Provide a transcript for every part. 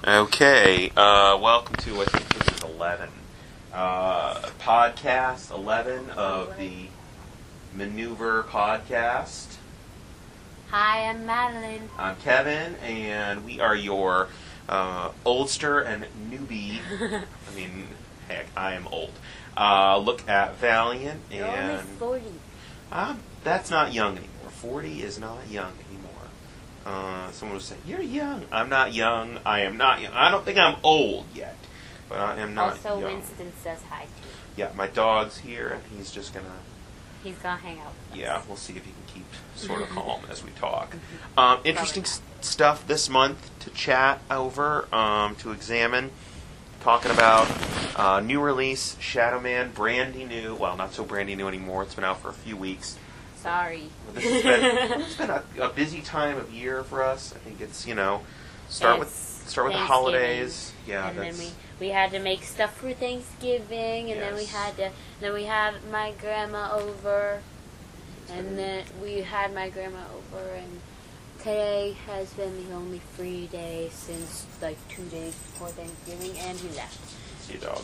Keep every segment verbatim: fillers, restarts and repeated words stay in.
Okay, uh, welcome to, I think this is eleven. Uh, podcast eleven of the Maneuver Podcast. Hi, I'm Madeline. I'm Kevin, and we are your uh, oldster and newbie. I mean, heck, I am old. Uh, look at Valiant, and You're only forty. Uh, that's not young anymore. forty is not young anymore. Uh, someone was saying, "You're young." I'm not young. I am not young. I don't think I'm old yet, but I am not also, young. Winston says hi to you. Yeah, my dog's here, and he's just gonna. He's gonna hang out with us. Yeah, we'll see if he can keep sort of calm as we talk. Um, interesting s- stuff this month to chat over, um, to examine. Talking about uh, new release, Shadow Man, brandy new. Well, not so brandy new anymore. It's been out for a few weeks. Sorry. This has been, it's been a, a busy time of year for us. I think it's, you know, start with It's start with the holidays. Yeah, and that's then we, we had to make stuff for Thanksgiving, and then we Yes. had to then we had my grandma over, and been- then we had my grandma over, and today has been the only free day since like two days before Thanksgiving, and he left. see dog.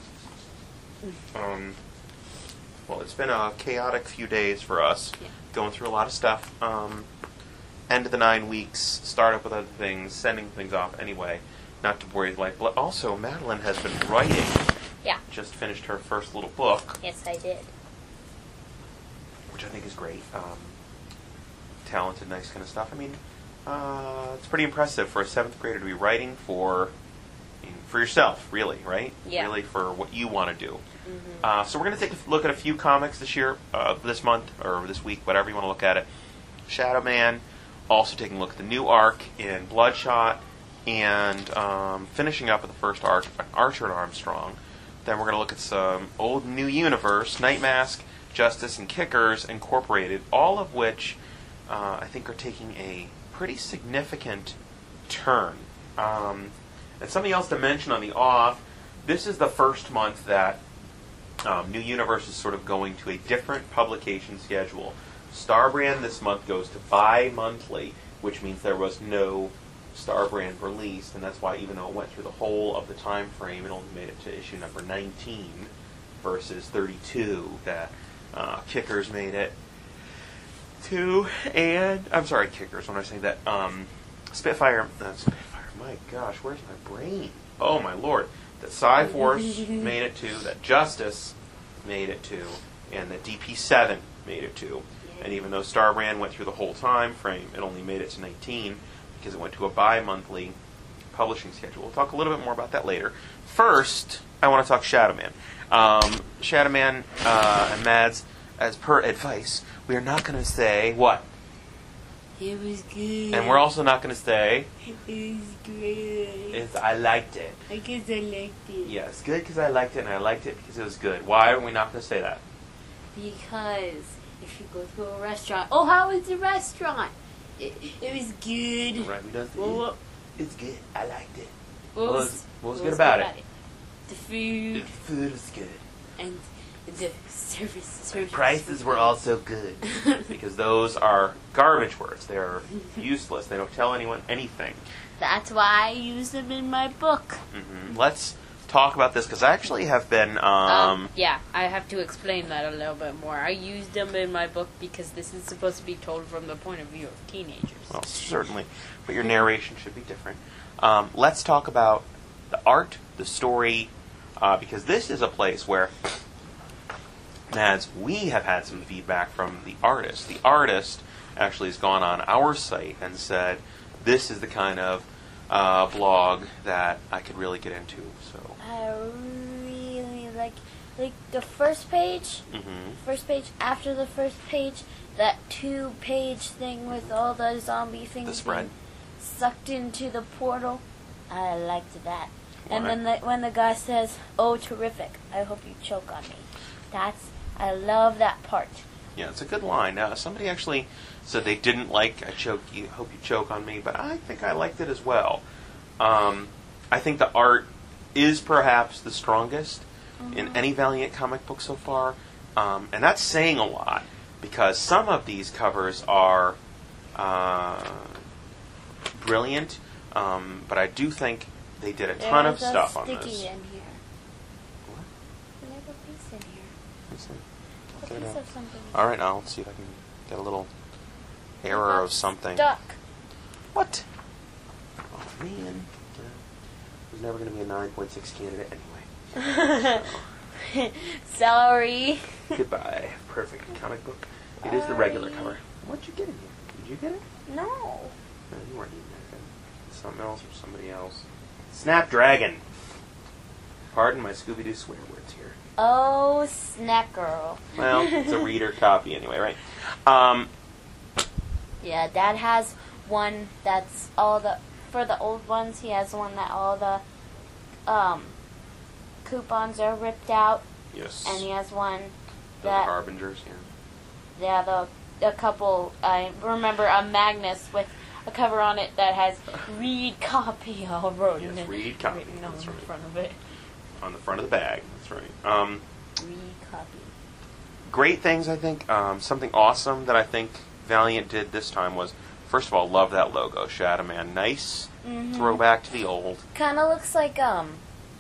Um, well, it's been a chaotic few days for us, Yeah. going through a lot of stuff. Um, end of the nine weeks, start up with other things, sending things off anyway. Not to worry, like, but also Madeline has been writing. Yeah. Just finished her first little book, Yes, I did. which I think is great. Um, talented, nice kind of stuff. I mean, uh, it's pretty impressive for a seventh grader to be writing for, I mean, for yourself, really, right? Yeah. Really for what you want to do. Mm-hmm. Uh, so we're going to take a look at a few comics this year, uh, this month, or this week, whatever you want to look at it. Shadow Man, also taking a look at the new arc in Bloodshot, and um, finishing up with the first arc, Archer and Armstrong. Then we're going to look at some old New Universe, Night Mask, Justice, and Kickers Incorporated, all of which uh, I think are taking a pretty significant turn. Um, and something else to mention on the off, this is the first month that um, New Universe is sort of going to a different publication schedule. Starbrand this month goes to bi-monthly, which means there was no Starbrand released, and that's why even though it went through the whole of the time frame, it only made it to issue number nineteen versus thirty-two that uh, Kickers made it to. And I'm sorry, Kickers, when I say that. Um, Spitfire, uh, Spitfire, my gosh, where's my brain? Oh my lord. That Cyforce made it to, that Justice made it to, and that D P seven made it to. And even though Starbrand went through the whole time frame, it only made it to nineteen because it went to a bi-monthly publishing schedule. We'll talk a little bit more about that later. First, I want to talk Shadow Man. Um, Shadow Man uh, and Mads, as per advice, we are not going to say what? It was good. And we're also not going to say It was great. is I liked it. I guess I liked it. Yes, good because I liked it, and I liked it because it was good. Why are we not going to say that? Because if you go to a restaurant, oh, how was the restaurant? It, it was good. Right, we don't say Well, what, it's good. I liked it. what What was, was- what was good about it? The The food food was good. and the service. service Prices were also good because those are garbage words. They're useless. They don't tell anyone anything. That's why I use them in my book. hmm Let's talk about this because I actually have been. Um, Um, yeah, I have to explain that a little bit more. I used them in my book because this is supposed to be told from the point of view of teenagers. well, certainly, but your narration should be different. Um, let's talk about the art, the story, uh, because this is a place where, as we have had some feedback from the artist. The artist actually has gone on our site and said, "This is the kind of uh, blog that I could really get into." So, I really like like the first page. hmm First page after the first page, that two-page thing with all the zombie things the spread. being sucked into the portal. I liked that. And Why? then the, when the guy says, "Oh, terrific! I hope you choke on me." That's I love that part. Yeah, it's a good line. Uh, somebody actually said they didn't like "I choke you, hope you choke on me," but I think I liked it as well. Um, I think the art is perhaps the strongest in any Valiant comic book so far, um, and that's saying a lot because some of these covers are uh, brilliant, um, but I do think they did a ton There's of stuff a on sticky this. in here. What? There's a piece in here. Let's see. A Get it piece out. of something. All right, I'll see if I can get a little error of something. Duck. What? Oh man, uh, there's never going to be a nine point six candidate anyway. So, Sorry. goodbye. Perfect comic book. It is the regular cover. What'd you get in here? Did you get it? No. No, you weren't eating that. Something else or somebody else. Snapdragon. Pardon my Scooby-Doo swear words here. Oh, snack girl. Well, it's a reader copy anyway, right? Um, Yeah, Dad has one that's all the for the old ones. He has one that all the um coupons are ripped out, yes. and he has one The that Harbingers, yeah. yeah the a couple. I remember a Magnus with a cover on it that has "read copy" all written Yes, in- read copy, written on that's the right. front of it. On the front of the bag, that's right. Um, Read copy. great things, I think. Um, something awesome that I think Valiant did this time was, first of all, love that logo, Shadow Man. Nice Mm-hmm. throwback to the old. Kind of looks like um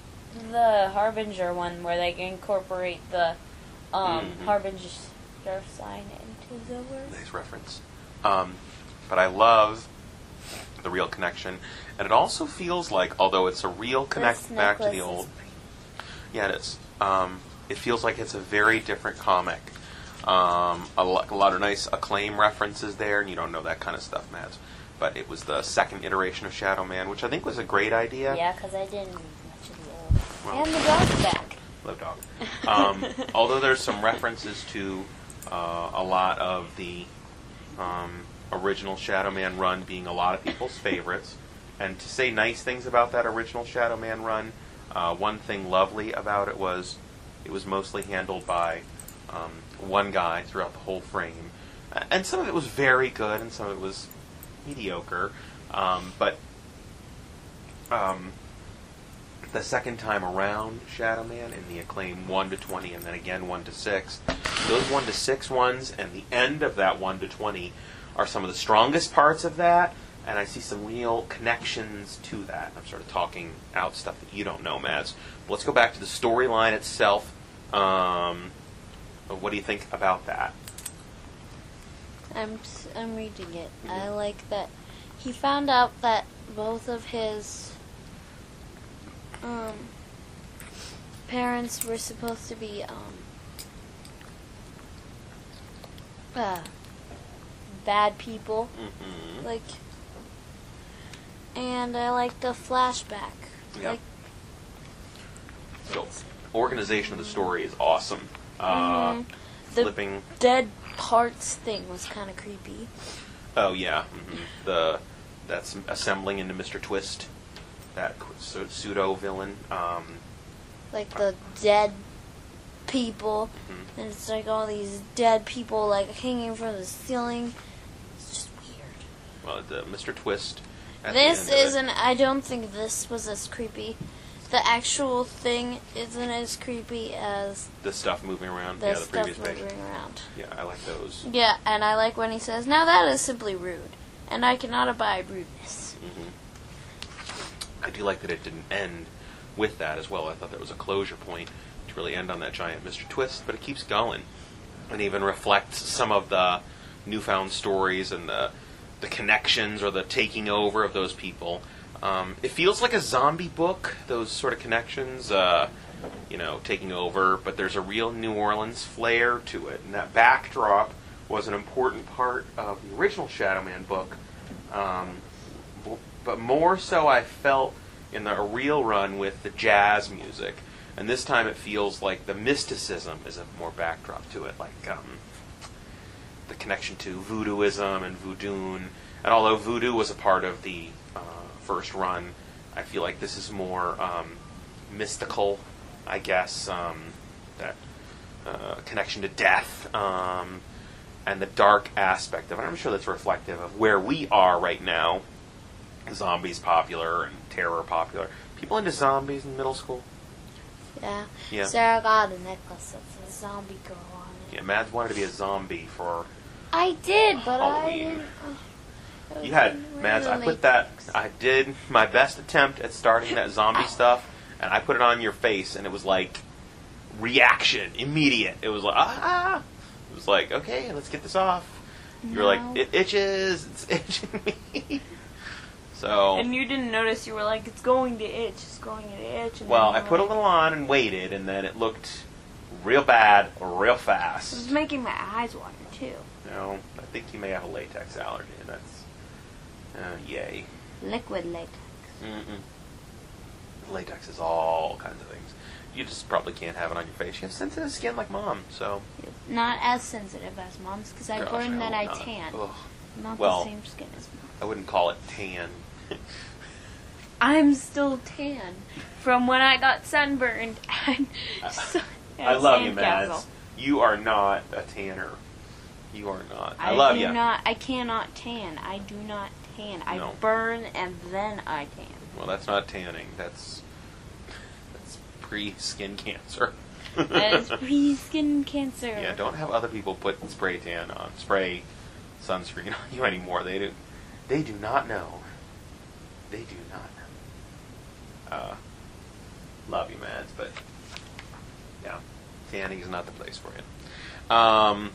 the Harbinger one where they incorporate the um Mhm. Harbinger sign into the word. Nice reference. Um, but I love the real connection, and it also feels like, although it's a real connect This back to the necklace old, is pretty- yeah, it is. Um, it feels like it's a very different comic. Um, a, lo- a lot of nice Acclaim references there, and you don't know that kind of stuff, Mads. But it was the second iteration of Shadow Man, which I think was a great idea. Yeah, because I didn't read much of the old. Well, And the dog's back. Love dog. Um, although there's some references to uh, a lot of the um, original Shadow Man run being a lot of people's favorites, and to say nice things about that original Shadow Man run, uh, one thing lovely about it was it was mostly handled by um, one guy throughout the whole frame, Uh, and some of it was very good, and some of it was mediocre, um, but um, the second time around Shadow Man in the Acclaim one to twenty and then again one to six, those one to six ones and the end of that one to twenty are some of the strongest parts of that, and I see some real connections to that. I'm sort of talking out stuff that you don't know, Mads. But let's go back to the storyline itself. Um, what do you think about that? I'm s- I'm reading it. I like that he found out that both of his um parents were supposed to be um uh, bad people. Mm-hmm. Like, and I like the flashback. Yeah. Like, So, organization of the story is awesome. Uh, Mhm. The- Flipping. dead parts thing was kind of creepy. Oh yeah, hmm the that's assembling into Mister Twist, that pseudo villain. Um, Like the dead people, mhm. and it's like all these dead people like hanging from the ceiling. It's just weird. Well, the Mister Twist. At This the end of it- isn't. I don't think this was as creepy. The actual thing isn't as creepy as the stuff moving around. the yeah, the stuff previous page. moving around. Yeah, I like those. Yeah, and I like when he says, "Now that is simply rude, and I cannot abide rudeness." hmm I do like that it didn't end with that as well. I thought that was a closure point to really end on that giant Mister Twist, but it keeps going, and even reflects some of the newfound stories and the the connections or the taking over of those people. Um, it feels like a zombie book, those sort of connections, uh, you know, taking over, but there's a real New Orleans flair to it, and that backdrop was an important part of the original Shadow Man book. Um, b- but more so I felt in the real run with the jazz music, and this time it feels like the mysticism is a more backdrop to it, like um, the connection to voodooism and voodoo. And although voodoo was a part of the uh, first run, I feel like this is more um, mystical, I guess, um, that uh, connection to death um, and the dark aspect of it. I'm sure that's reflective of where we are right now. Zombies popular and terror popular. People into zombies in middle school? Yeah. Yeah. Sarah got a necklace with a zombie girl on it. Yeah, Mads wanted to be a zombie for... I did, but Halloween. I didn't. You had, Mads, I put that, I did my best attempt at starting that zombie stuff, and I put it on your face, and it was like, reaction, immediate. It was like, ah! It was like, okay, let's get this off. You were No. like, it itches, it's itching me. So, And you didn't notice. You were like, it's going to itch. It's going to itch. And well, then I you put were a little on and waited, and then it looked real bad, real It was fast. making my eyes water too. You know, I think you may have a latex allergy, and that's, uh, yay. Liquid latex. Mm-mm. Latex is all kinds of things. You just probably can't have it on your face. You have sensitive skin like Mom, so. Not as sensitive as Mom's, because I Gosh, learned that I hope not. tan. Ugh. Not Well, the same skin as Mom. I wouldn't call it tan. I'm still tan from when I got sunburned. And I love you, Mads. You are not a tanner. You are not. I, I love do you. not. I cannot tan. I do not tan. I No. burn and then I tan. Well, that's not tanning. That's that's pre-skin cancer. That is pre-skin cancer. Yeah, don't have other people put spray tan on, spray sunscreen on you anymore. They do. They do not know. They do not know. Uh, love you, Mads, but yeah, tanning is not the place for you. Um,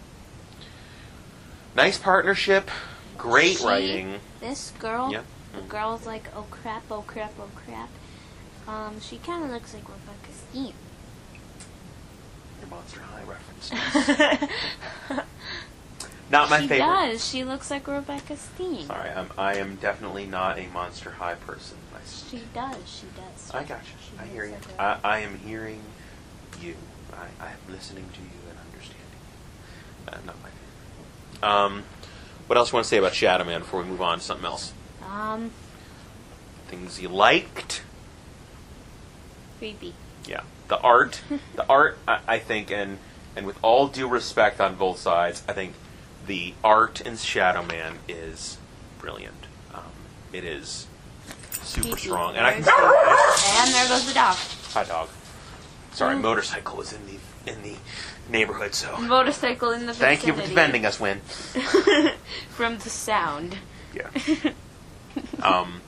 nice partnership, great She- writing. This girl, Yeah. the girl's like, oh crap, oh crap, oh crap. Um, she kind of looks like Rebecca Stein. Your Monster High reference. Not my she favorite. does. She looks like Rebecca Stein. Sorry, I'm, I am definitely not a Monster High person. I, She does. She does. I got you. She I looks hear you. like a- I, I am hearing you. I, I am listening to you and understanding you. Uh, not my favorite. Um, what else do you want to say about Shadow Man before we move on to something else? Um, Things you liked? creepy. Yeah. The art. the art, I, I think, and, and with all due respect on both sides, I think the art in Shadow Man is brilliant. Um, it is super Creepy. strong. And I can And there goes the dog. Hi, dog. Sorry, Mm. motorcycle is in the in the neighborhood, so Motorcycle in the thank you for vicinity. defending us, Win. From the sound. Yeah. Um,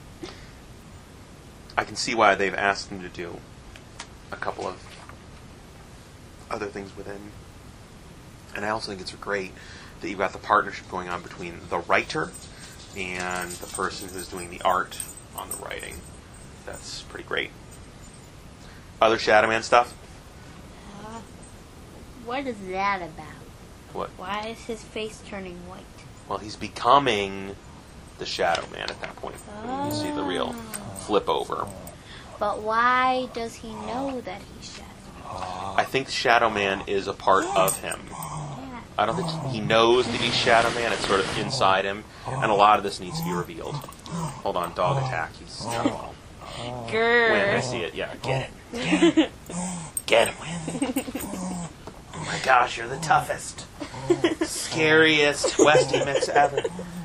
I can see why they've asked him to do a couple of other things within, and I also think it's great that you've got the partnership going on between the writer and the person who's doing the art on the writing. That's pretty great. Other Shadow Man stuff? Uh, what is that about? What? Why is his face turning white? Well, he's becoming the Shadow Man at that point. I mean, you see the real flip over. But why does he know that he's Shadow? I think Shadow Man is a part of him. Yeah. I don't think he knows that he's Shadow Man. It's sort of inside him, and a lot of this needs to be revealed. Hold on, dog attack. He's oh, Grrr. Win, I see it. Yeah, get it. Get him, Win. Oh my gosh, you're the toughest, scariest Westie mix ever.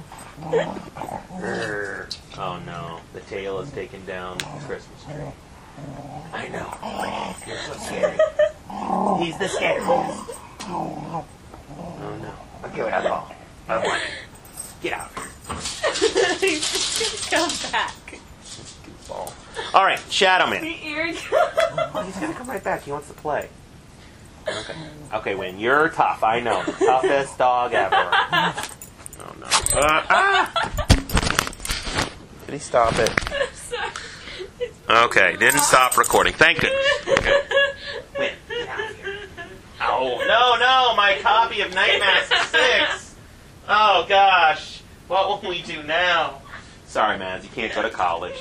Grrr. Oh no, the tail is taking down the Christmas tree. I know. You're so scary. He's the scariest. Oh no. Okay, wait, I'm all. I'm winning. Get out of here. He's gonna come back. Goofball. All right, Shadow Man. Here he Oh, he's gonna come right back. He wants to play. Okay. Okay, Win, you're tough. I know. The toughest dog ever. Oh no. Uh, ah! Can he stop it? Sorry. Okay, didn't stop recording. Thank goodness. Okay. Win, get out of here. Oh, no, no, my copy of Night Mask six. Oh, gosh. What will we do now? Sorry, Mads, you can't go to college.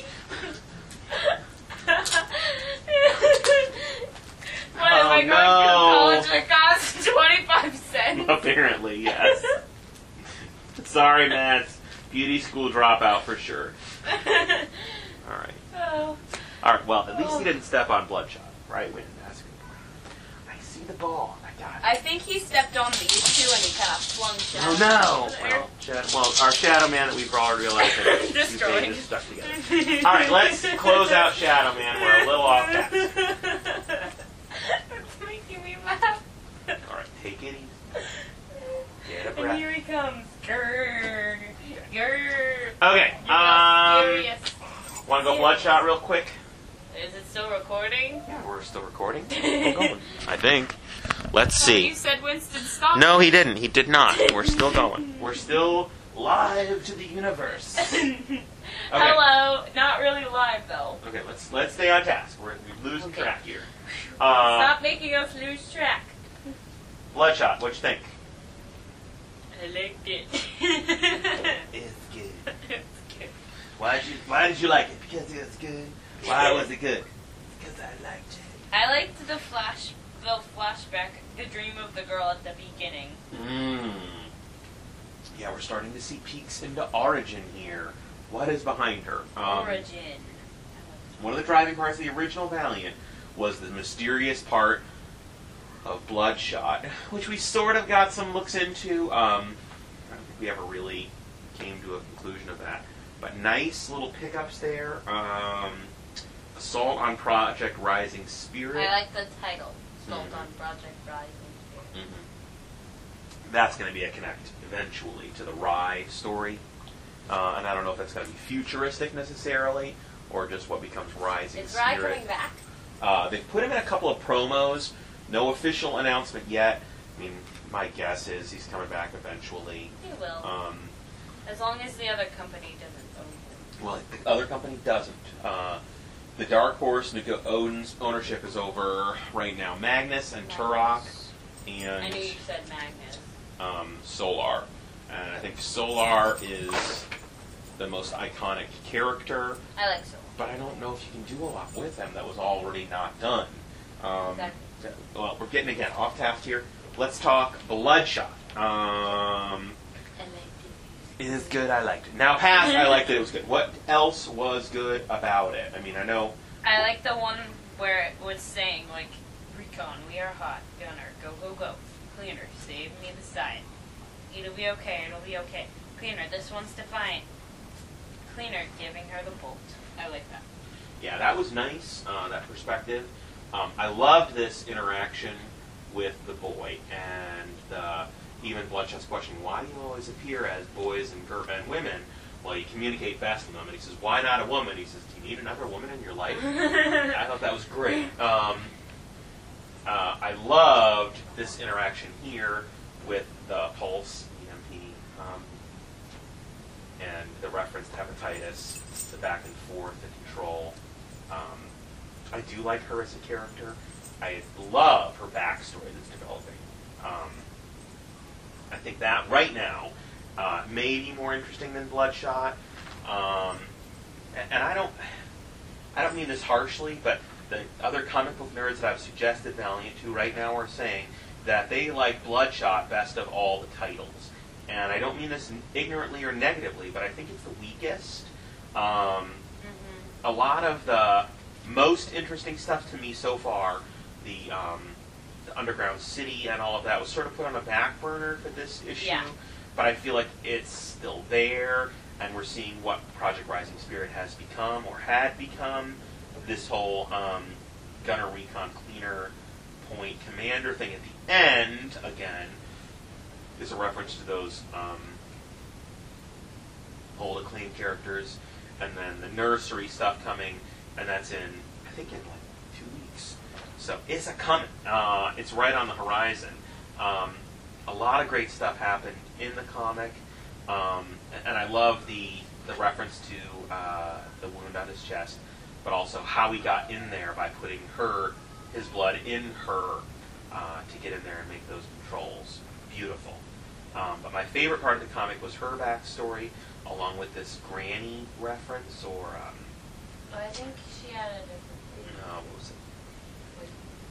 What, am I going Oh, no. to college that costs twenty-five cents? Apparently, yes. Sorry, Mads. Beauty school dropout for sure. All right. Oh. All right, well, at least he didn't step on Bloodshot. Right, Win? That's good. I see the ball. I got it. I think he stepped on these two and he kind of flung Shadow Oh no! over there. Well, Shadow, well, our Shadow Man that we've all realized that these Destroyed. things are stuck together. All right, let's close out Shadow Man. We're a little off task. It's making me laugh. All right, take it easy. Get a And breath. here he comes. Grrr. Get Grrr. Okay. You're Um, furious. want to go Bloodshot real quick? Is it still recording? Yeah, we're still recording. We're going. I think. Let's Oh, you see. said Winston stopped. No, he didn't. He did not. We're still going. We're still live to the universe. Okay. Hello. Not really live though. Okay, let's let's stay on task. We're, we're losing Okay. track here. Uh, Stop making us lose track. Bloodshot. What you think? I liked it. It's good. It's good. Why did you Why did you like it? Because it was good. Why was it good? Because I liked it. I liked the flash, the flashback, the dream of the girl at the beginning. Mmm. Yeah, we're starting to see peeks into Origin here. What is behind her? Um, Origin. One of the driving parts of the original Valiant was the mysterious part of Bloodshot, which we sort of got some looks into. Um, I don't think we ever really came to a conclusion of that. But nice little pickups there. Um, Assault on Project Rising Spirit. I like the title. Assault Mhm. on Project Rising Spirit. Mhm. That's going to be a connect eventually to the Rye story. Uh, and I don't know if that's going to be futuristic necessarily, or just what becomes Rising Is Rye Spirit. coming back? Uh, they've put him in a couple of promos. No official announcement yet. I mean, my guess is he's coming back eventually. He will. Um, as long as the other company doesn't own him. well, the other company doesn't. Uh, the Dark Horse nego- owns ownership is over right now. Magnus and Turok and I knew you said Magnus. um, Solar. And I think Solar is the most iconic character, I like Soul. but I don't know if you can do a lot with him that was already not done. Um, Exactly. Well, we're getting again off task here. Let's talk Bloodshot. Um, And they it is good. I liked it. Now, past I liked it. It was good. What else was good about it? I mean, I know. I like the one where it was saying, like, Recon, we are hot. Gunner, go, go, go. Cleaner, save me the side. It'll be okay, it'll be okay. Cleaner, this one's defiant. Cleaner, giving her the bolt. I like that. Yeah, that was nice. Uh, that perspective. Um, I loved this interaction with the boy and the, even Bloodshot's question, why do you always appear as boys and, gir- and women? Well, you communicate best with them. And he says, why not a woman? He says, do you need another woman in your life? I thought that was great. Um, uh, I loved this interaction here with the Pulse E M P um, and the reference to hepatitis, the back and forth, the control. Um, I do like her as a character. I love her backstory that's developing. Um, I think that right now uh, may be more interesting than Bloodshot. Um, and, and I don't, I don't mean this harshly, but the other comic book nerds that I've suggested Valiant to right now are saying that they like Bloodshot best of all the titles. And I don't mean this ignorantly or negatively, but I think it's the weakest. Um, Mm-hmm. a lot of the most interesting stuff to me so far, the, um, the Underground City and all of that, was sort of put on a back burner for this issue. Yeah. But I feel like it's still there, and we're seeing what Project Rising Spirit has become or had become. This whole um, Gunner Recon Cleaner Point Commander thing at the end, again, is a reference to those um, old acclaimed characters, and then the nursery stuff coming, and that's in, I think, in like two weeks. So it's a coming. Uh, it's right on the horizon. Um, a lot of great stuff happened in the comic, um, and I love the the reference to uh, the wound on his chest, but also how he got in there by putting her, his blood in her uh, to get in there and make those controls. Beautiful. Um, but my favorite part of the comic was her backstory, along with this Granny reference, or um, But I think she had a different no, what was it? Wait.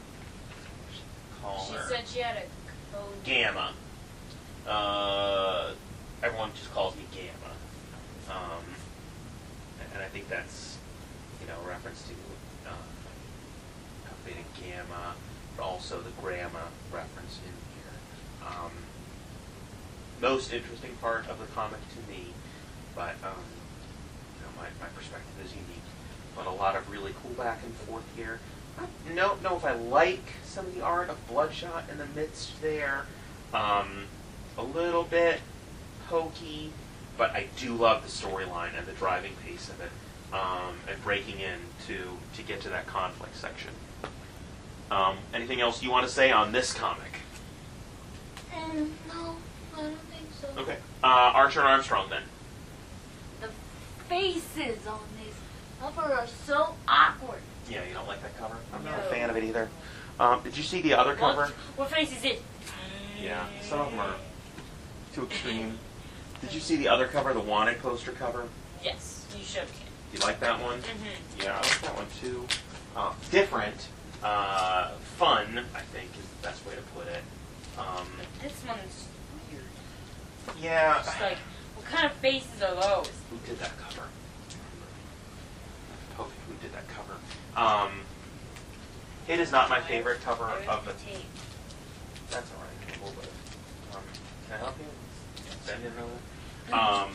Call She her said she had a code. Gamma. Uh, everyone just calls me Gamma, um, and, and I think that's, you know, a reference to uh, Beta Gamma, but also the Grandma reference in here. Um, most interesting part of the comic to me, but um, you know, my, my perspective is unique. But a lot of really cool back and forth here. I don't know if I like some of the art of Bloodshot in the midst there. Um, a little bit hokey. but I do love the storyline and the driving pace of it, um, and breaking in to to get to that conflict section. Um, anything else you want to say on this comic? Um, no, I don't think so. Okay. Uh, Archer and Armstrong then. The faces on this cover are so awkward. Yeah, you don't like that cover? I'm not No. a fan of it either. Um, did you see the other cover? What, what face is it? Yeah, some of them are too extreme. Did you see the other cover, the Wanted poster cover? Yes, you showed me. You like that one? Mm-hmm. Yeah, I like that one too. Uh, different, uh, fun, I think is the best way to put it. Um, This one's weird. yeah. Just like, what kind of faces are those? Who did that cover? Poke, who did that cover? Um, it is not my favorite cover Where's of the. tape? That's all right. We'll wait. Um, can I help you? Send it over. Um,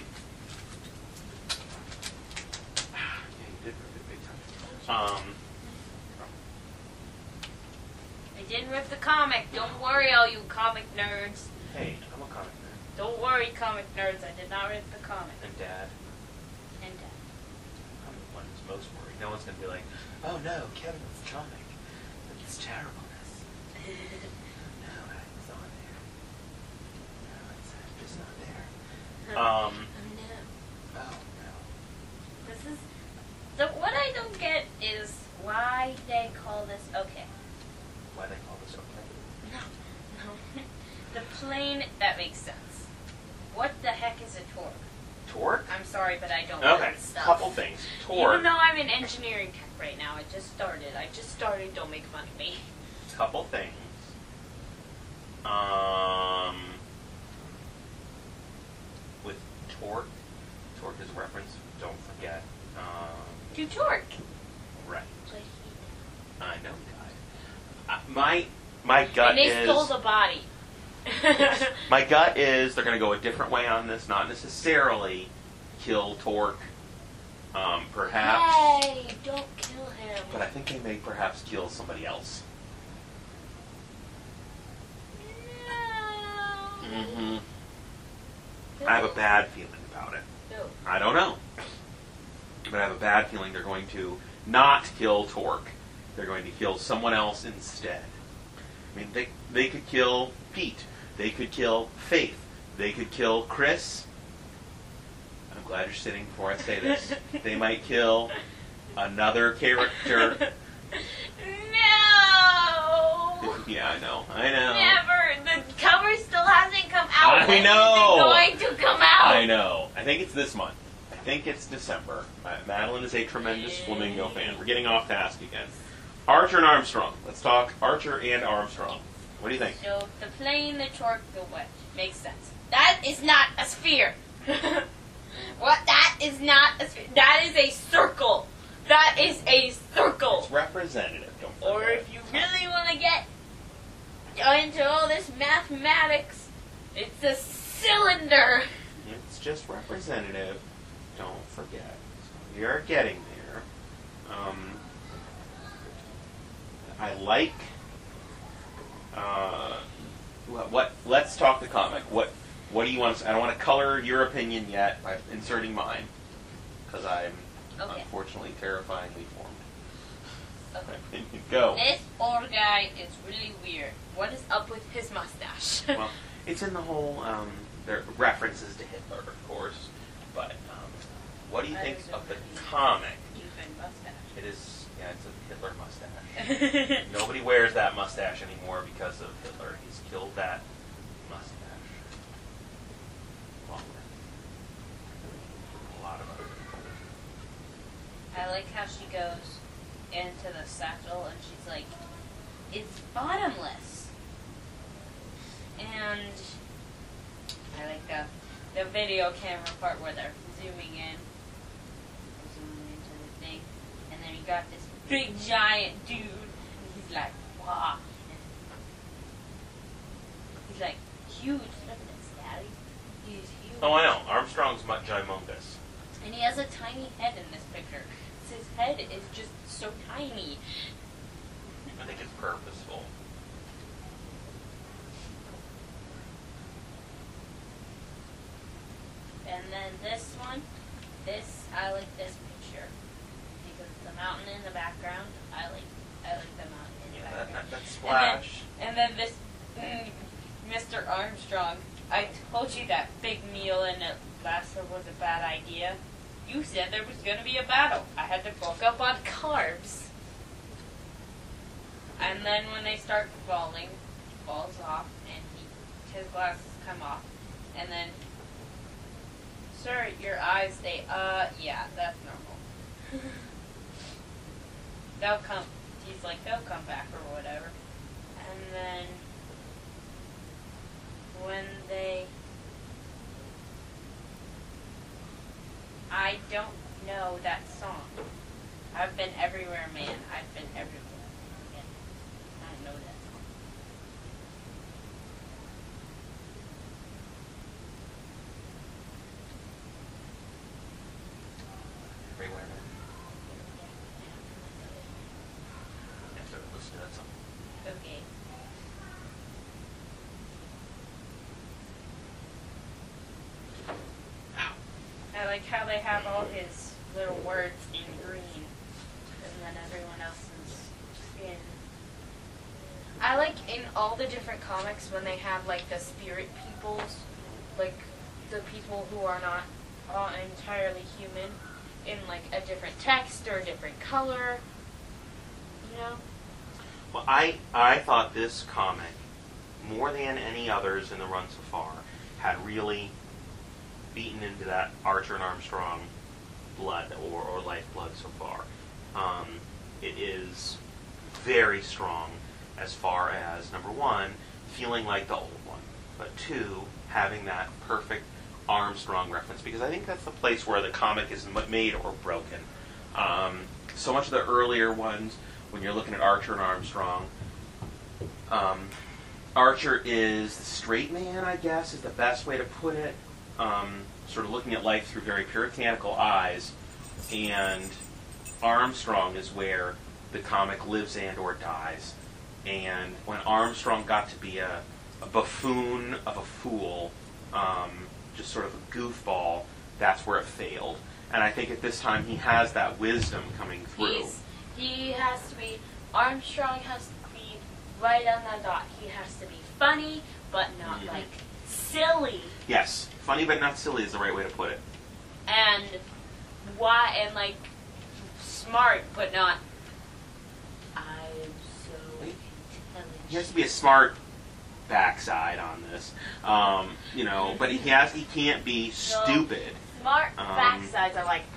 yeah, you did rip it big time. Um, I didn't rip the comic. Don't worry, all you comic nerds. hey, I'm a comic nerd. Don't worry, comic nerds. I did not rip the comic. And Dad, And uh, I'm the one who's most worried. No one's gonna be like, oh no, Kevin was a comic. It's terribleness. No, it's on there. No, it's just not there. Um, no. oh no. This is so. What I don't get is why they call this okay. Why they call this okay? No, no. The plane that makes sense. What the heck is a torque? Torque? I'm sorry, but I don't know Okay, this stuff. couple things. Torque. Even though I'm in engineering tech right now, I just started. I just started. Don't make fun of me. Couple things. Um, with torque, torque is a reference. Don't forget. Um, To torque. right. But he I know, guy. Uh, my my gut and they is stole the body. my gut is they're going to go a different way on this. Not necessarily kill Torque. Um, perhaps. Hey, don't kill him. But I think they may perhaps kill somebody else. No. Mm-hmm. I have a bad feeling about it. No. I don't know. But I have a bad feeling they're going to not kill Torque. They're going to kill someone else instead. I mean, they, they could kill Pete. They could kill Faith. They could kill Chris. I'm glad you're sitting before I say this. They might kill another character. No. Yeah, I know. I know. Never. The cover still hasn't come out. I When know. is it going to come out? I know. I think it's this month. I think it's December. Uh, Madeline is a tremendous Flamingo fan. We're getting off task again. Archer and Armstrong. Let's talk Archer and Armstrong. What do you think? So the plane, the torque, the wedge makes sense. That is not a sphere. What? That is not a sphere. That is a circle. That is a circle. It's representative. Don't forget. Or if you really want to get into all this mathematics, it's a cylinder. It's just representative. Don't forget. So you're getting there. Um, I like. Uh, what, what? Let's talk the comic. What? What do you want to say? I don't want to color your opinion yet by inserting mine, because I'm Okay. unfortunately terrifyingly formed. Okay. Go. This old guy is really weird. What is up with his mustache? Well, it's in the whole. Um, there are references to Hitler, of course, but um, what do you I think don't of the know. comic? Even mustache. It is. Yeah, it's a Hitler mustache. Nobody wears that mustache anymore because of Hitler. He's killed that mustache. Along with a lot of other people. I like how she goes into the satchel and she's like, it's bottomless. And I like the the video camera part where they're zooming in, zooming into the thing, and then you got this big giant dude, and he's like, wow. He's like huge. Look at this, Daddy. He's huge. Oh, I know. Armstrong's much gymongous. And he has a tiny head in this picture. His head is just so tiny. I think it's purposeful. And then this one, this I like this picture because the mountain in the background. I like I like the mountain in the Yeah, background. that, that, that splash. And then, and then this mm, Mister Armstrong. I told you that big meal in Alaska was a bad idea. You said there was going to be a battle. I had to bulk up on carbs. And then when they start falling, falls off, and he, his glasses come off. And then, sir, your eyes, they, uh, yeah, that's normal. They'll come, he's like, they'll come back or whatever. And then, when they, I don't know that song. I've been everywhere, man. I've been everywhere. Man. I don't know that song. Everywhere, man. You have to listen to that song. Okay. I like how they have all his little words in green, and then everyone else is in. I like in all the different comics when they have like the spirit peoples, like the people who are not uh, entirely human, in like a different text or a different color. You know. Well, I I thought this comic, more than any others in the run so far, had really beaten into that Archer and Armstrong blood or, or lifeblood so far. Um, it is very strong as far as, number one, feeling like the old one, but two, having that perfect Armstrong reference, because I think that's the place where the comic is made or broken. Um, so much of the earlier ones, when you're looking at Archer and Armstrong, um, Archer is the straight man, I guess, is the best way to put it. Um, sort of looking at life through very puritanical eyes, and Armstrong is where the comic lives and or dies. And when Armstrong got to be a, a buffoon of a fool, um, just sort of a goofball, that's where it failed. And I think at this time he has that wisdom coming through. He's, he has to be, Armstrong has to be right on the dot. He has to be funny, but not Mm-hmm. like silly. Yes, funny but not silly is the right way to put it. And why, and like smart, but not, I'm so intelligent. He has to be a smart backside on this, um, you know. But he has he can't be stupid. Smart Um, backsides are like,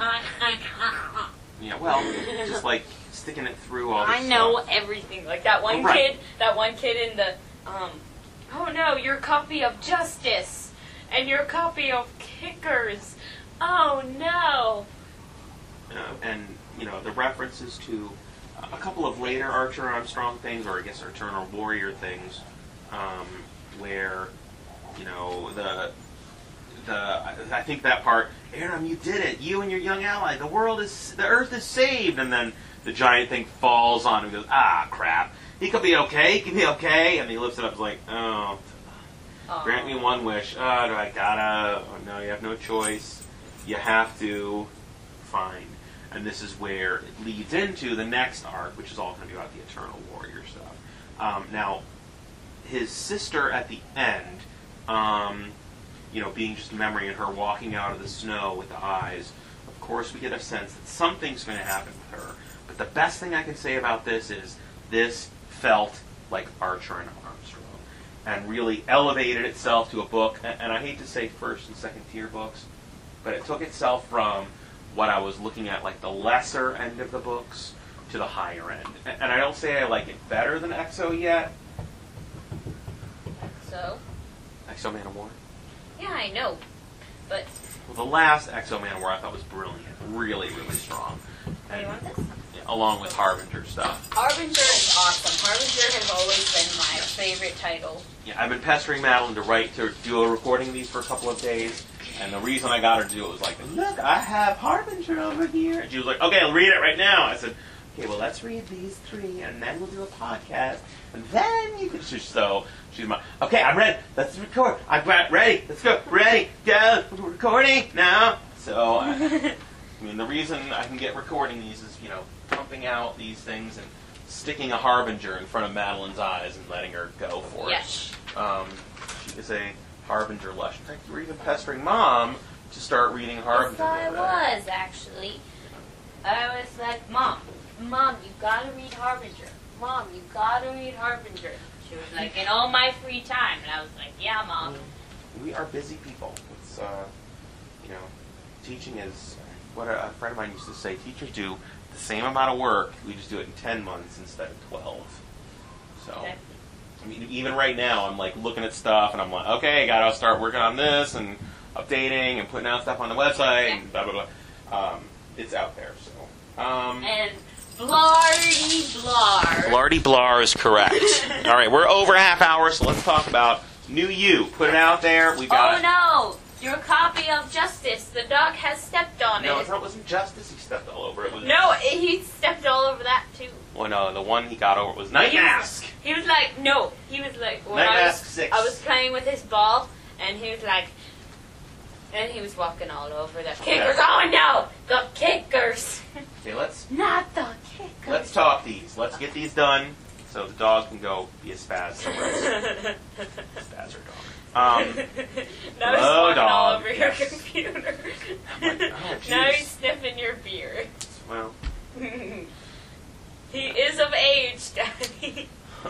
Yeah, well, just like sticking it through all this I know stuff. everything. Like that one Oh, right. kid, that one kid in the, um, oh no, your copy of Justice and your copy of Kickers. Oh no. Uh, and you know the references to a couple of later Archer Armstrong things, or I guess Eternal Warrior things, um, where you know the the I think that part, Aram, you did it, you and your young ally, the world is the Earth is saved, and then the giant thing falls on him and goes, ah crap, he could be okay, he can be okay, and he lifts it up, and is like, oh, Aw. grant me one wish. Oh, do I gotta? Oh, no, you have no choice. You have to. Fine. And this is where it leads into the next arc, which is all going to be about the Eternal Warrior stuff. Um, now, his sister at the end, um, you know, being just a memory and her walking out of the snow with the eyes, of course we get a sense that something's going to happen with her. But the best thing I can say about this is this felt like Archer and Armstrong, and really elevated itself to a book, and, and I hate to say first and second tier books, but it took itself from what I was looking at, like the lesser end of the books, to the higher end. And, and I don't say I like it better than Exo yet. So? Exo Man of War. Yeah, I know. But, Well, the last Exo Man of War I thought was brilliant, really, really strong. do you want this? Yeah, along with Harbinger stuff. Harbinger is awesome. Harbinger has always been my favorite title. Yeah, I've been pestering Madeline to write to do a recording of these for a couple of days, and the reason I got her to do it was like, look, I have Harbinger over here. And she was like, okay, I'll read it right now. I said, okay, well, let's read these three, and then we'll do a podcast, and then you can just so she's my okay. I'm ready. Let's record. I'm ready. Let's go. Ready. Go. We're recording now. So, I, I mean, the reason I can get recording these is you know pumping out these things and sticking a Harbinger in front of Madeline's eyes and letting her go for Yes. it. Um, she is a Harbinger lush. In fact, you were even pestering Mom to start reading Harbinger. Yes, I the other day. was, actually. I was like, Mom, Mom, you gotta read Harbinger. Mom, you gotta read Harbinger. She was like, in all my free time. And I was like, yeah, Mom. We are busy people. It's, uh, you know, teaching is what a, a friend of mine used to say. Teachers do the same amount of work. We just do it in ten months instead of twelve. So, Okay. I mean, even right now, I'm like looking at stuff, and I'm like, okay, gotta start working on this and updating and putting out stuff on the website and blah blah blah. Um, it's out there. So, um, And blardy blar. Blardy blar is correct. All right, we're over a half hour, so let's talk about New You. Put it out there. We got Oh it. no! Your copy of Justice. The dog has stepped on No, it. it wasn't Justice. He stepped all over it. Was No, he stepped all over that too. Well, no, the one he got over was Night He was- Mask. He was like, no. He was like, when Night I Mask was, six. I was playing with his ball, and he was like, and he was walking all over the kickers. Oh no, the kickers, Okay, let's not the kickers. let's talk these. Let's get these done so the dog can go be a spaz somewhere else. Spaz or dog. Um, now he's hello, walking all dog. over Yes. your computer. I'm like, oh, now jeez. he's sniffing your beard. well, He is of age, Daddy.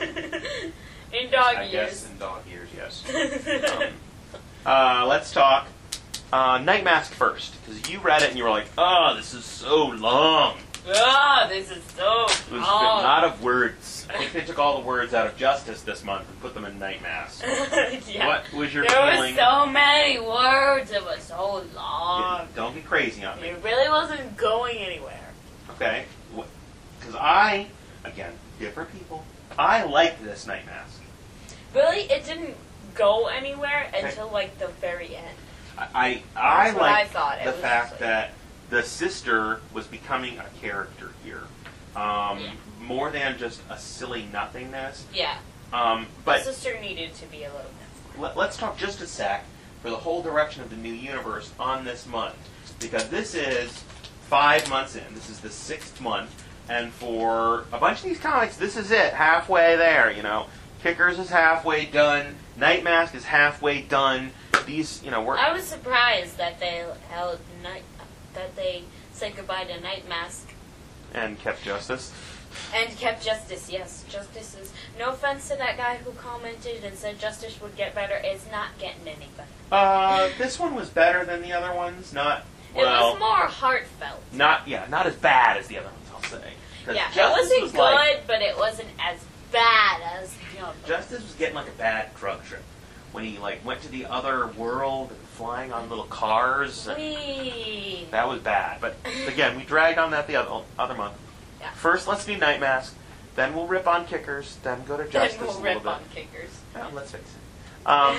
In dog I years. guess in dog years, yes. Um, uh, let's talk uh, Night Mask first, because you read it and you were like, oh, this is so long. Ah, this is so. It was oh. a lot of words. I think they took all the words out of Justice this month and put them in Night Mask. yeah. What was your There feeling? was so many words. It was so long. Yeah, don't be crazy on me. It really wasn't going anywhere. Okay? Because I, again, different people, I liked this Night Mask. Really, it didn't go anywhere Okay. until like the very end. I I, I That's what I liked thought. It the was fact like- that the sister was becoming a character here. Um, Yeah. More than just a silly nothingness. Yeah, Um, but but sister needed to be a little bit. let, let's talk just a sec for the whole direction of the new universe on this month. Because this is five months in. This is the sixth month. And for a bunch of these comics, this is it. Halfway there, you know. Kickers is halfway done. Night Mask is halfway done. These, you know, we're... I was surprised that they held night that they said goodbye to Night Mask And kept Justice. and kept Justice. Yes, Justice is. No offense to that guy who commented and said Justice would get better. It's not getting any better. Uh, this one was better than the other ones. Not, well... it was more heartfelt. Not, yeah, not as bad as the other ones, I'll say. 'Cause Yeah, it Justice wasn't was good, like- but it wasn't as bad as the other. Justice was getting like a bad drug trip. When he, like, went to the other world and flying on little cars. and- Whee! That was bad. But, again, we dragged on that the other, other month. Yeah. First, let's do Night Mask. Then we'll rip on Kickers. Then go to Justice Then we'll a little rip bit. on kickers. Well, let's face it. Um,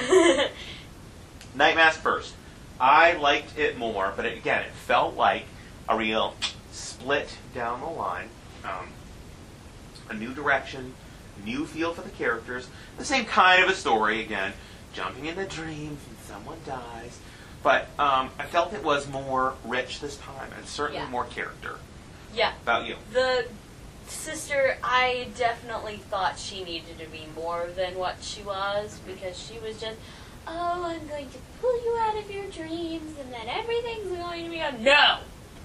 Night Mask first. I liked it more, but it, again, it felt like a real split down the line. Um, a new direction, new feel for the characters. The same kind of a story, again, jumping into dreams and someone dies. But um, I felt it was more rich this time, and certainly Yeah. more character. Yeah. About you. The sister, I definitely thought she needed to be more than what she was, because she was just, oh, I'm going to pull you out of your dreams and then everything's going to be on. No!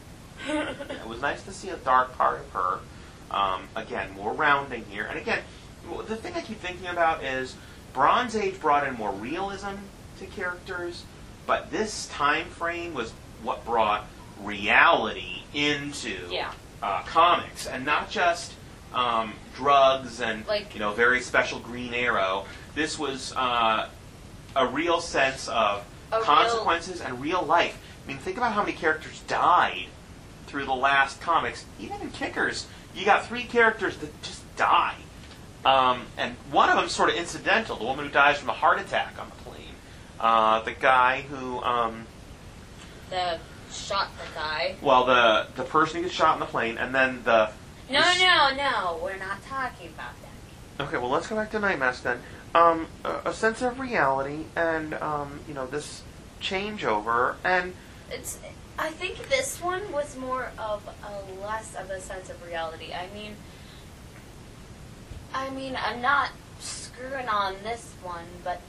It was nice to see a dark part of her. Um, again, more rounding here. And again, the thing I keep thinking about is Bronze Age brought in more realism to characters, but this time frame was what brought reality into Yeah. uh, comics, and not just um, drugs and Like- you know very special Green Arrow. This was uh, a real sense of A real- consequences and real life. I mean, think about how many characters died through the last comics. Even in Kickers, you got three characters that just die. Um, and one of them sort of incidental, the woman who dies from a heart attack on the plane. Uh, the guy who, um, The shot the guy. well, the the person who gets shot in the plane, and then the No, this- no, no. We're not talking about that. Okay, well, let's go back to Night Mask then. Um, a, a sense of reality, and um, you know, this changeover, and It's. I think this one was more of a less of a sense of reality. I mean, I mean, I'm not screwing on this one, but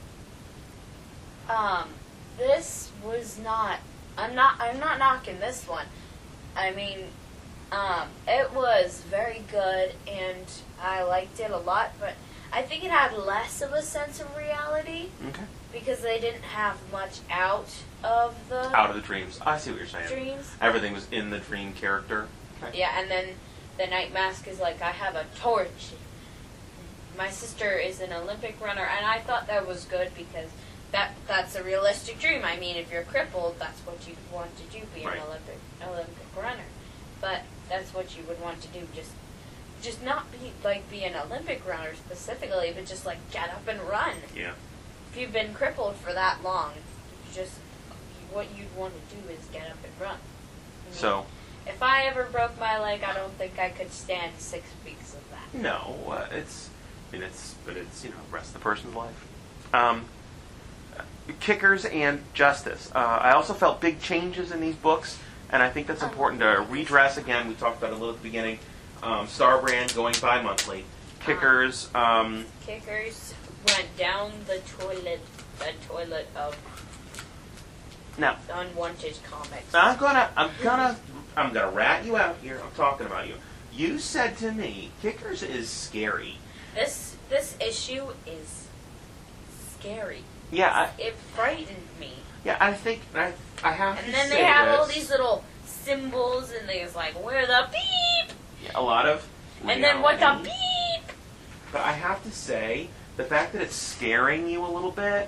um, this was not. I'm not. I'm not knocking this one. I mean, um, it was very good, and I liked it a lot. But I think it had less of a sense of reality okay, because they didn't have much out of the out of the dreams. I see what you're saying. dreams. Everything was in the dream character. Okay. Yeah, and then the Night Mask is like, I have a torch. My sister is an Olympic runner, and I thought that was good because that that's a realistic dream. I mean, if you're crippled, that's what you want to do, be Right. an Olympic Olympic runner. But that's what you would want to do, just just not be like be an Olympic runner specifically, but just like get up and run. Yeah. If you've been crippled for that long, you just what you'd want to do is get up and run. I mean, So if I ever broke my leg, I don't think I could stand six weeks of that. no, uh, it's. I mean, it's. But it's you know, rest of the person's life. Um, Kickers and Justice. Uh, I also felt big changes in these books, and I think that's important to redress again. We talked about it a little at the beginning. Um, Starbrand going bi-monthly. Kickers. Um, Kickers went down the toilet, the toilet of now, unwanted comics. I'm gonna, I'm gonna, I'm gonna rat you out here. I'm talking about you. You said to me, Kickers is scary. This this issue is scary. Yeah, I, It frightened me. yeah. I think I, I have to And then say they have this. all these little symbols, and there's like, where the beep, Yeah, a lot of. and then what the reality. beep. But I have to say, the fact that it's scaring you a little bit,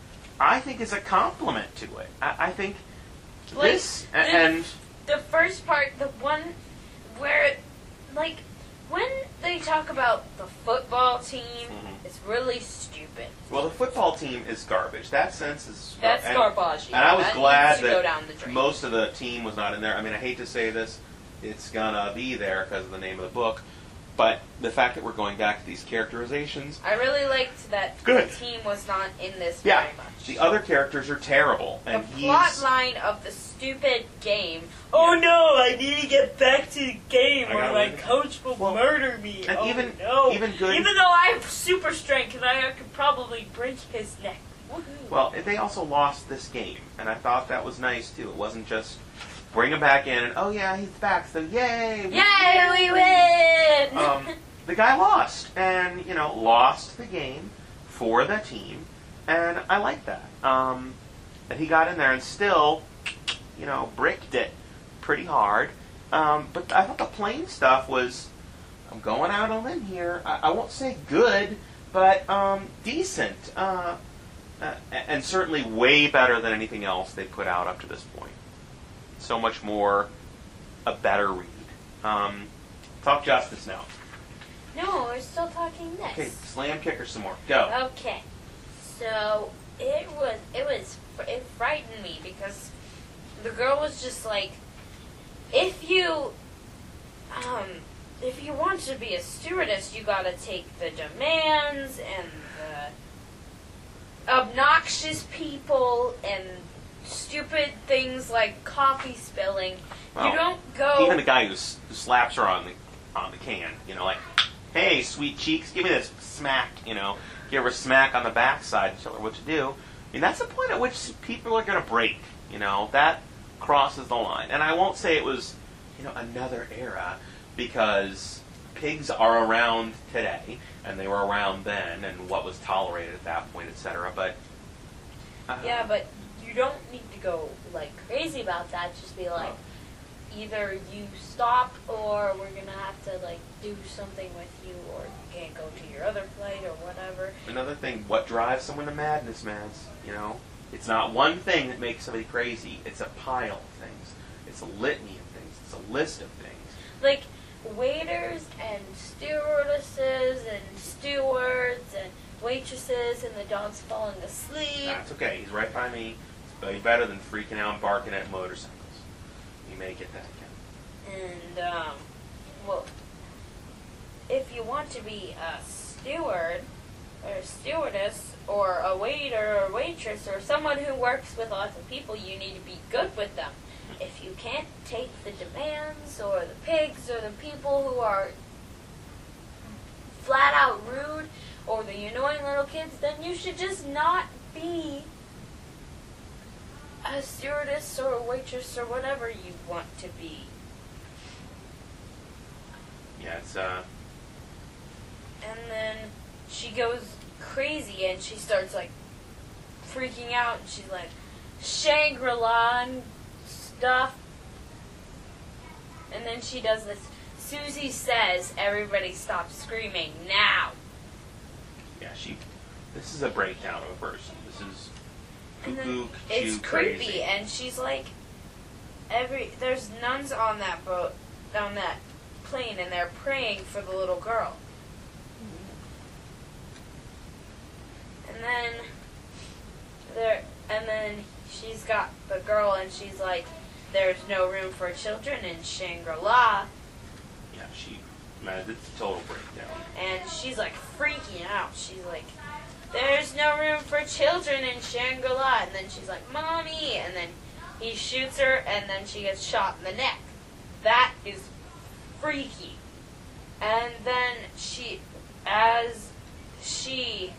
I think is a compliment to it. I, I think Like, this the- and The first part, the one where, like, when they talk about the football team, Mhm. it's really stupid. well, the football team is garbage. That sense is That's and, garbage. And I was that glad needs to go that down the drain. most of the team was not in there. I mean, I hate to say this, it's gonna be there because of the name of the book, but the fact that we're going back to these characterizations. I really liked that Good. the team was not in this Yeah, very much. the other characters are terrible, The and plot he's. line of the stupid game. Oh no, I need to get back to the game I or gotta my leave it. coach will Well, murder me. and oh even- no. even good- Even though I have super strength and I could probably break his neck. Woohoo. Well, they also lost this game, and I thought that was nice too. It wasn't just bring him back in and oh yeah, he's back, so yay! we Yay, we win! um, the guy lost, and you know, lost the game for the team, and I like that. Um, and he got in there and still, you know, bricked it pretty hard. Um, but I thought the plain stuff was, I'm going out on a limb here. I, I won't say good, but um, decent, uh, uh, and certainly way better than anything else they put out up to this point. So much more, a better read. Um, talk Justice now. No, we're still talking this. Okay, slam kicker some more. Go. Okay. So it was it was it frightened me because the girl was just like, if you um if you want to be a stewardess, you gotta take the demands and the obnoxious people and stupid things like coffee spilling. Well, you don't go. Even the guy who, s- who slaps her on the on the can, you know, like, hey, sweet cheeks, give me this smack, you know, give her a smack on the backside and tell her what to do. I mean, that's the point at which people are going to break, you know, that crosses the line. And I won't say it was, you know, another era, because pigs are around today, and they were around then, and what was tolerated at that point, et cetera. But uh, Yeah, but you don't need to go like crazy about that. Just be like, either you stop, or we're gonna have to like do something with you, or you can't go to your other flight, or whatever. Another thing, what drives someone to madness, Mads? You know, it's not one thing that makes somebody crazy. It's a pile of things. It's a litany of things. It's a list of things. Like waiters and stewardesses and stewards and waitresses and the dogs falling asleep. That's okay. He's right by me. It's way better than freaking out and barking at motorcycles. You may get that again. And um, well, want to be a steward or a stewardess or a waiter or waitress or someone who works with lots of people, you need to be good with them. If you can't take the demands or the pigs or the people who are flat out rude or the annoying little kids, then you should just not be a stewardess or a waitress or whatever you want to be. Yeah, it's uh. And then she goes crazy and she starts like freaking out and she's like Shangri-La and stuff. And then she does this. Susie says, everybody stop screaming now. Yeah, she. This is a breakdown of a person. This is And then cuckoo, it's cuckoo, creepy crazy. and she's like every there's nuns on that boat on that plane and they're praying for the little girl. And then there and then she's got the girl and she's like, there's no room for children in Shangri-La. Yeah, she. Man, it's a total breakdown. And she's like freaking out. She's like, there's no room for children in Shangri-La. And then she's like, Mommy. And then he shoots her and then she gets shot in the neck. That is freaky. And then she, as she,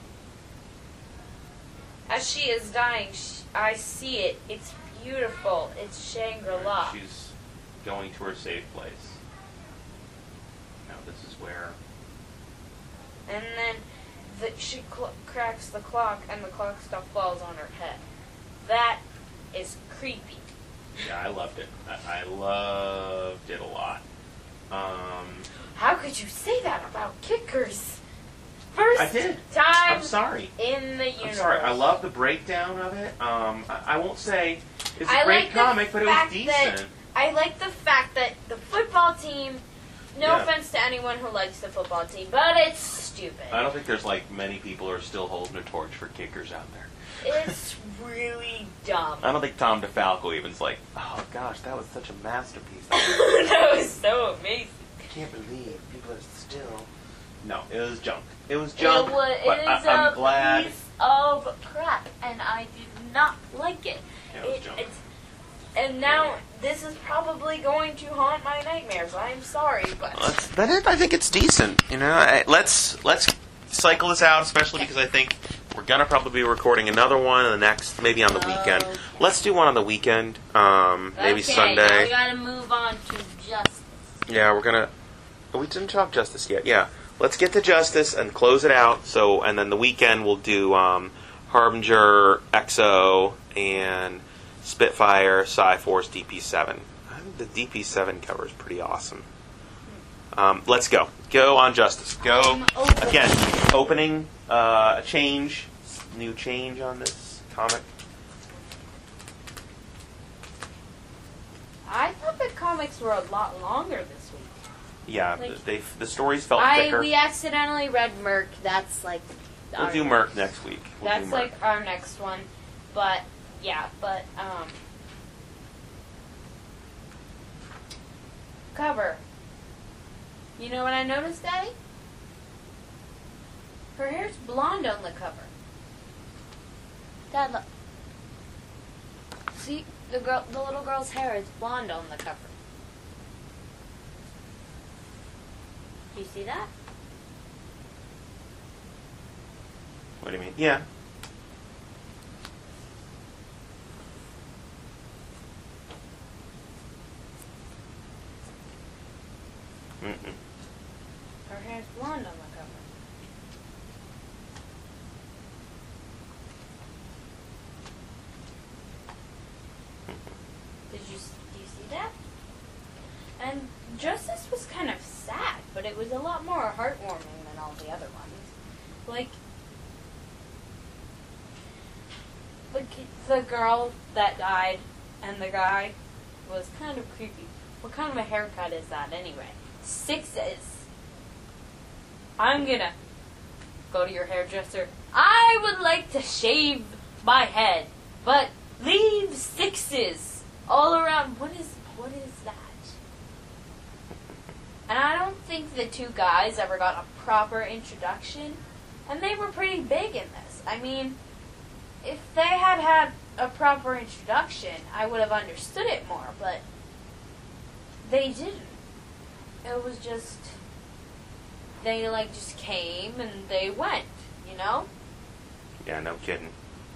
as she is dying, she, I see it. It's beautiful. It's Shangri-La. She's going to her safe place. Now this is where. And then the, she cl- cracks the clock, and the clock stuff falls on her head. That is creepy. Yeah, I loved it. I, I loved it a lot. Um, How could you say that about kickers? First I did. time I'm sorry. in the universe. I'm sorry. I love the breakdown of it. Um, I, I won't say it's a I great like the comic, but it was fact that- decent. I like the fact that the football team, no Yeah. offense to anyone who likes the football team, but it's stupid. I don't think there's like many people who are still holding a torch for kickers out there. It's really dumb. I don't think Tom DeFalco even's like, oh gosh, that was such a masterpiece. That was so amazing. I can't believe people are still. No, it was junk. It was junk. It, was, but it is I, I'm a glad. piece of crap, and I did not like it. Yeah, it was It- junk. it's, and now this is probably going to haunt my nightmares. I'm sorry, but Let's, that is, I think it's decent. You know, I, let's let's cycle this out, especially because I think we're gonna probably be recording another one in the next, maybe on the weekend. Okay. Let's do one on the weekend, um, maybe okay, Sunday. Now we gotta move on to justice. Yeah, we're gonna. Oh, we didn't talk Justice yet. Yeah, let's get to Justice and close it out. So, and then the weekend we'll do um, Harbinger, X O, and Spitfire, Psy-Force, D P seven. I think the D P seven cover is pretty awesome. Um, let's go. Go on Justice. Go I'm open. again. Opening uh, a change, new change on this comic. I thought the comics were a lot longer this week. Yeah, Like- they the stories felt I thicker. we accidentally read Merc. That's like We'll our do Merc next week. We'll That's do Merc. like our next one, but yeah, but um, cover. You know what I noticed, Daddy? Her hair's blonde on the cover. Dad, look. See, the girl, the little girl's hair is blonde on the cover. Do you see that? What do you mean? Yeah. Mm-mm. Her hair's blonde on the cover. Did you do you see that? And Justice was kind of sad, but it was a lot more heartwarming than all the other ones. Like the ki- the girl that died and the guy was kind of creepy. What kind of a haircut is that anyway? Sixes. I'm gonna go to your hairdresser. I would like to shave my head, but leave sixes all around. What is what is that? And I don't think the two guys ever got a proper introduction. And they were pretty big in this. I mean, if they had had a proper introduction, I would have understood it more, but they didn't. It was just, they like just came and they went, you know? Yeah, no kidding.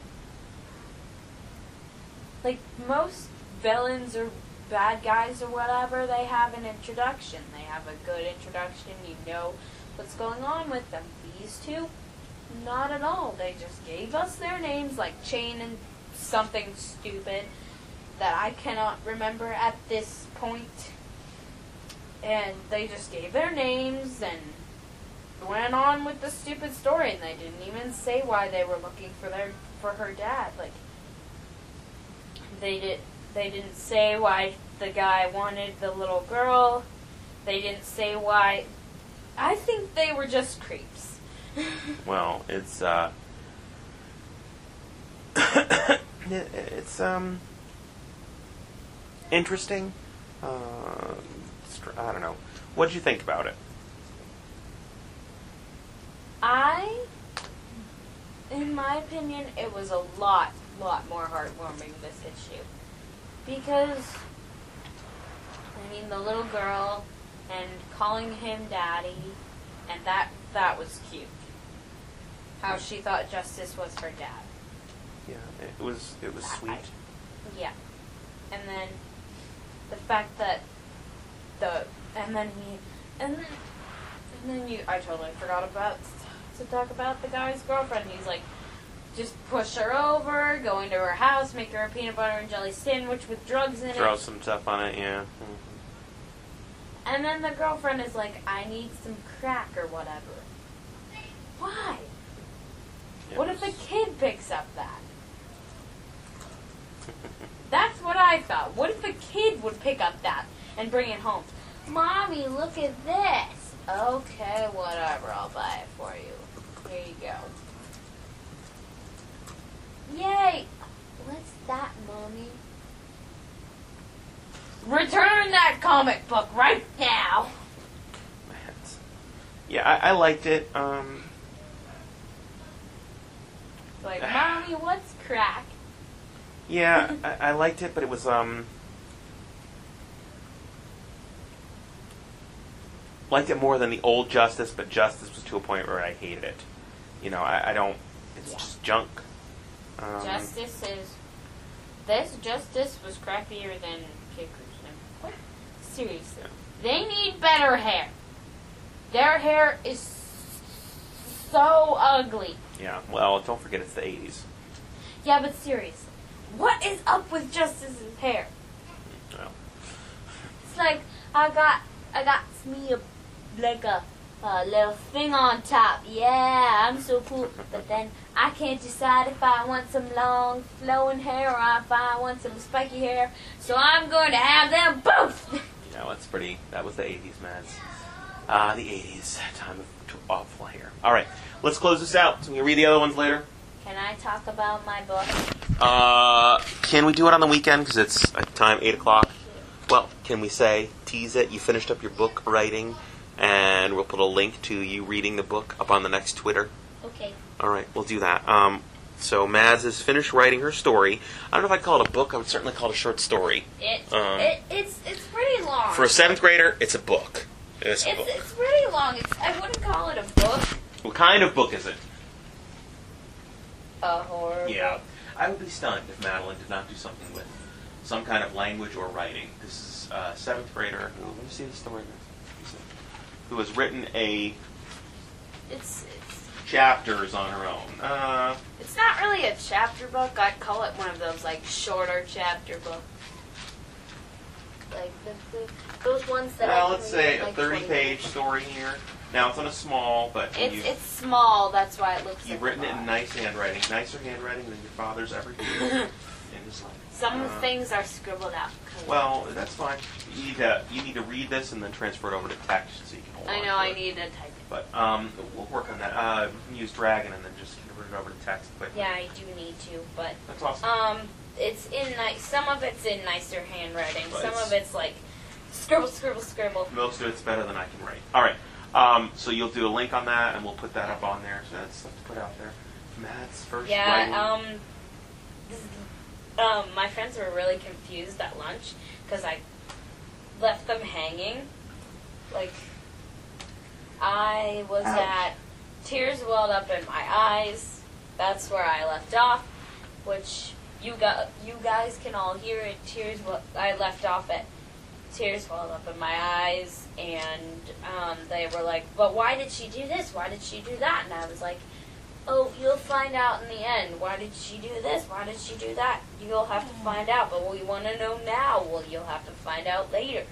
Like, most villains or bad guys or whatever, they have an introduction. They have a good introduction. You know what's going on with them. These two, not at all. They just gave us their names, like Chain and something stupid that I cannot remember at this point. And they just gave their names and went on with the stupid story. And they didn't even say why they were looking for their for her dad. Like, they did. They didn't say why the guy wanted the little girl. They didn't say why. I think they were just creeps. Well, it's uh, it's um interesting. Uh, I don't know. What did you think about it? I, in my opinion, it was a lot, lot more heartwarming, this issue. Because, I mean, the little girl and calling him daddy, and that that was cute. How she thought Justice was her dad. Yeah, it was it was I- sweet. Yeah. And then the fact that the and then he and then and then you I totally forgot about to talk about the guy's girlfriend. He's like, just push her over, go into her house, make her a peanut butter and jelly sandwich with drugs in Throw it. some stuff on it, yeah. And then the girlfriend is like, I need some crack or whatever. Why? It What if was- a kid picks up that? That's what I thought. What if a kid would pick up that and bring it home? Mommy, look at this. Okay, whatever. I'll buy it for you. Here you go. Yay! What's that, Mommy? Return that comic book right now! Yeah, I, I liked it. Um, Like, Mommy, what's crack? yeah, I, I liked it, but it was um, liked it more than the old Justice, but Justice was to a point where I hated it. You know, I, I don't. It's Yeah. just junk. Um, Justice is... This Justice was crappier than Kid Cruisman. What? Seriously. They need better hair. Their hair is so ugly. Yeah. Well, don't forget it's the eighties. Yeah, but seriously. What is up with Justice's hair? Well, It's like, I got, I got me a, like a, a little thing on top. Yeah, I'm so cool. But then I can't decide if I want some long flowing hair or if I want some spiky hair. So I'm going to have them both. yeah, that's pretty. That was the eighties, man. Ah, the eighties. Time of t- awful hair. All right, let's close this out. So we can read the other ones later. Can I talk about my book? Uh, can we do it on the weekend? Because it's at time eight o'clock. Well, can we say, tease it, you finished up your book writing, and we'll put a link to you reading the book up on the next Twitter. Okay. All right, we'll do that. Um, so Mads has finished writing her story. I don't know if I'd call it a book. I would certainly call it a short story. It, Um, it it's it's pretty long. For a seventh grader, it's a book. It's a It's book. it's pretty long. It's I wouldn't call it a book. What kind of book is it? A horror Yeah. book. I would be stunned if Madeline did not do something with some kind of language or writing. This is a seventh grader who, let me see the story, who has written a It's it's chapters on her own. Uh, it's not really a chapter book. I'd call it one of those like shorter chapter books. Like the, the those ones that well, I let's can read say in, a like, twenty thirty-page minutes. story here. Now, it's on a small, but It's you've, it's small. That's why it looks. you've like written a it in lot. nice handwriting, nicer handwriting than your father's ever did in his life. Some Uh, things are scribbled out. Well, that's fine. You need to you need to read this and then transfer it over to text so you can hold on I to know. I it. need to type it. But um, we'll work on that. Uh, we can use Dragon and then just convert it over to text quickly. Yeah, I do need to, but That's awesome. um, it's in nice. Some of it's in nicer handwriting. But Some it's- of it's like Scribble, scribble, scribble. Most of it's better than I can write. All right. Um, so you'll do a link on that, and we'll put that up on there. So that's stuff to put out there. Matt's first writing. Yeah, um, this is- um, my friends were really confused at lunch because I left them hanging. Like, I was Ouch. at tears welled up in my eyes. That's where I left off, which you got, you guys can all hear it. Tears. Well, I left off at tears welled up in my eyes, and um, they were like, "But why did she do this? Why did she do that?" And I was like, "Oh, you'll find out in the end. Why did she do this? Why did she do that? You'll have to find out. But we want to know now. Well, you'll have to find out later."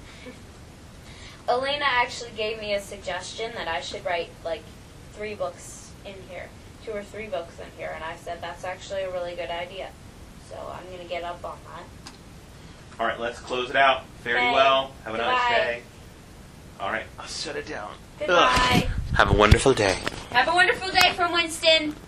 Elena actually gave me a suggestion that I should write like three books in here, two or three books in here, and I said that's actually a really good idea. So I'm gonna get up on that. All right, let's close it out. Fare you Okay. well. Have a nice Goodbye. day. All right, I'll shut it down. Goodbye. Ugh. Have a wonderful day. Have a wonderful day from Winston.